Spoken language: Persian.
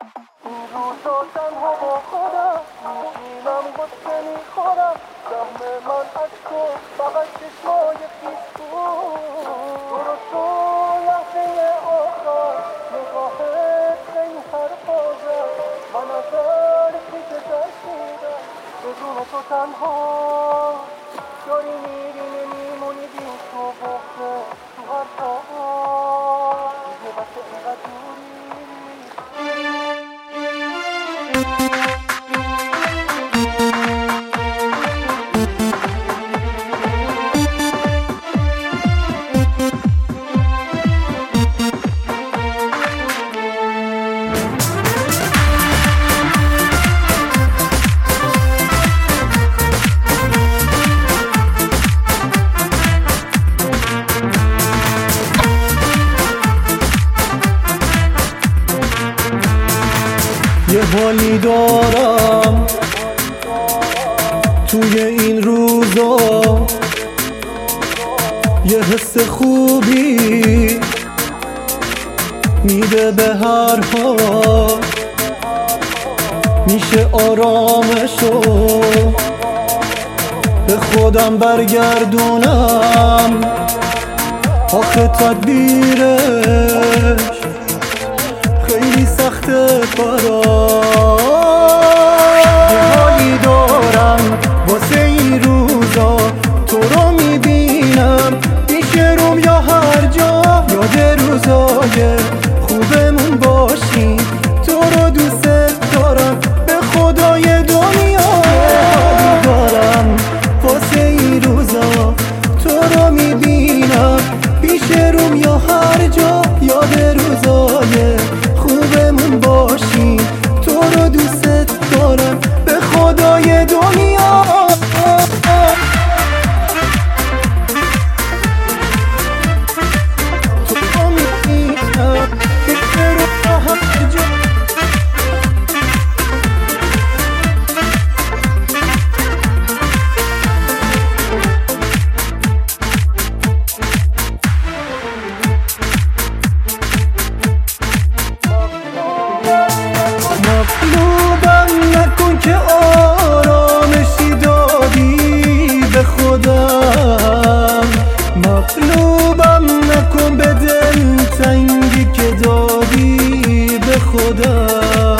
این روزا تنها با خودم میشینم غصه میخورم سهم من از تو فقط چشمای خیس بود درست تو لحظه آخر نگاهت این حرفا زد من از درکی که ترسیدم بدون تو تنها داری میری نمیمونی بی تو بخته تو حرفا دیگه بس اینقدر دوری یه حالی دارم توی این روزا، یه حس خوبی میده به هر حال، میشه آرامشو به خودم برگردونم. آخه تدبیرش خیلی سخته برام. یه حالی دارم واسه این روزا، تو رو میبینم پیش روم یا هر جا، یاد روزای خوبمون باشی، تو رو دوست دارم به خدای دنیا. یه حالی دارم واسه این روزا، تو رو میبینم پیش روم یا هر جا، یاد روزای خوبمون باشی، تو رو دوست دارم به خدای دنیا. تو رو میبینم پیش روم یا هر جا. مطلوبم نکن که آرامشی دادی به خودم، مطلوبم نکن به دل تنگی که دادی به خودم.